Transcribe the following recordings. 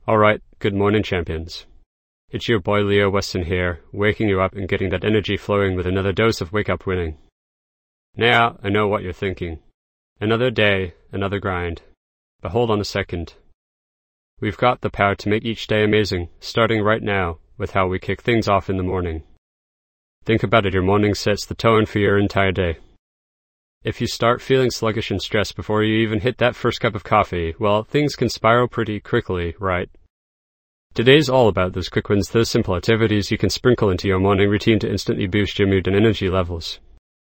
Alright, good morning, champions. It's your boy Leo Weston here, waking you up and getting that energy flowing with another dose of wake-up winning. Now, I know what you're thinking. Another day, another grind. But hold on a second. We've got the power to make each day amazing, starting right now, with how we kick things off in the morning. Think about it, your morning sets the tone for your entire day. If you start feeling sluggish and stressed before you even hit that first cup of coffee, well, things can spiral pretty quickly, right? Today's all about those quick wins, those simple activities you can sprinkle into your morning routine to instantly boost your mood and energy levels.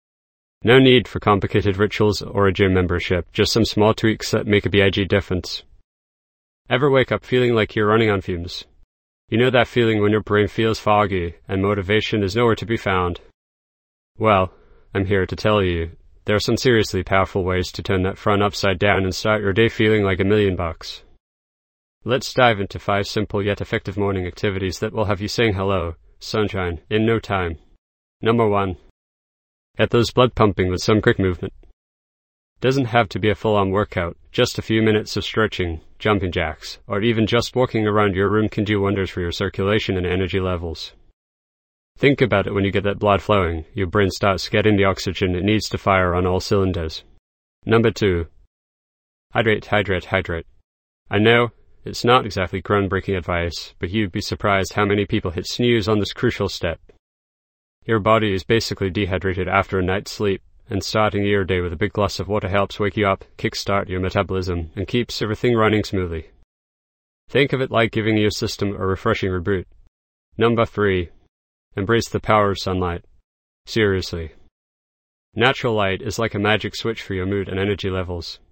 No need for complicated rituals or a gym membership, just some small tweaks that make a big difference. Ever wake up feeling like you're running on fumes? You know that feeling when your brain feels foggy and motivation is nowhere to be found? Well, I'm here to tell you, there are some seriously powerful ways to turn that front upside down and start your day feeling like $1,000,000. Let's dive into 5 simple yet effective morning activities that will have you saying hello, sunshine, in no time. Number 1. Get those blood pumping with some quick movement. Doesn't have to be a full-on workout, just a few minutes of stretching, jumping jacks, or even just walking around your room can do wonders for your circulation and energy levels. Think about it, when you get that blood flowing, your brain starts getting the oxygen it needs to fire on all cylinders. Number 2. Hydrate, hydrate, hydrate. I know, it's not exactly groundbreaking advice, but you'd be surprised how many people hit snooze on this crucial step. Your body is basically dehydrated after a night's sleep, and starting your day with a big glass of water helps wake you up, kickstart your metabolism, and keeps everything running smoothly. Think of it like giving your system a refreshing reboot. Number 3. Embrace the power of sunlight. Seriously. Natural light is like a magic switch for your mood and energy levels.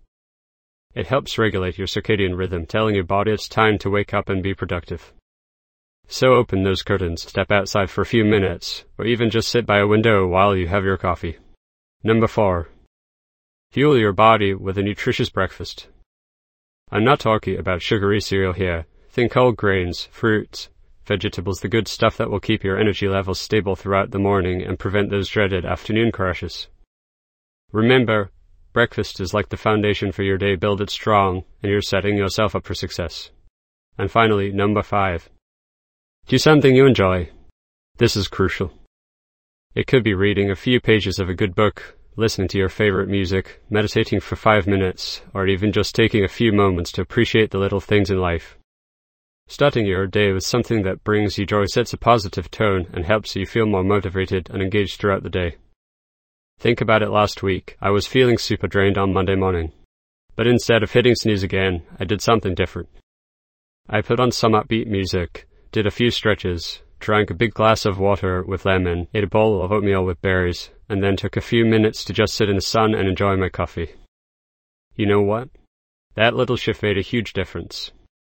It helps regulate your circadian rhythm, telling your body it's time to wake up and be productive. So open those curtains, step outside for a few minutes, or even just sit by a window while you have your coffee. Number 4. Fuel your body with a nutritious breakfast. I'm not talking about sugary cereal here. Think whole grains, fruits, vegetables, the good stuff that will keep your energy levels stable throughout the morning and prevent those dreaded afternoon crashes. Remember, breakfast is like the foundation for your day. Build it strong, and you're setting yourself up for success. And finally, number 5. Do something you enjoy. This is crucial. It could be reading a few pages of a good book, listening to your favorite music, meditating for 5 minutes, or even just taking a few moments to appreciate the little things in life. Starting your day with something that brings you joy sets a positive tone and helps you feel more motivated and engaged throughout the day. Think about it. Last week, I was feeling super drained on Monday morning. But instead of hitting snooze again, I did something different. I put on some upbeat music, did a few stretches, drank a big glass of water with lemon, ate a bowl of oatmeal with berries, and then took a few minutes to just sit in the sun and enjoy my coffee. You know what? That little shift made a huge difference.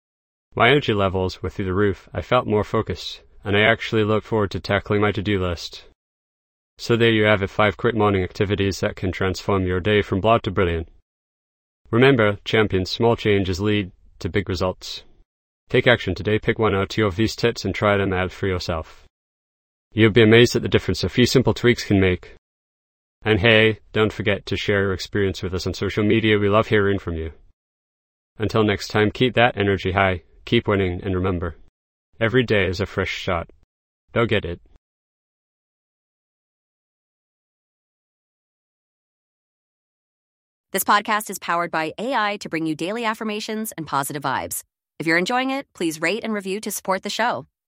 My energy levels were through the roof. I felt more focused, and I actually look forward to tackling my to-do list. So there you have it, 5 quick morning activities that can transform your day from blah to brilliant. Remember, champions, small changes lead to big results. Take action today, pick 1 or 2 of these tips and try them out for yourself. You'll be amazed at the difference a few simple tweaks can make. And hey, don't forget to share your experience with us on social media. We love hearing from you. Until next time, keep that energy high. Keep winning, and remember, every day is a fresh shot. Go get it. This podcast is powered by AI to bring you daily affirmations and positive vibes. If you're enjoying it, please rate and review to support the show.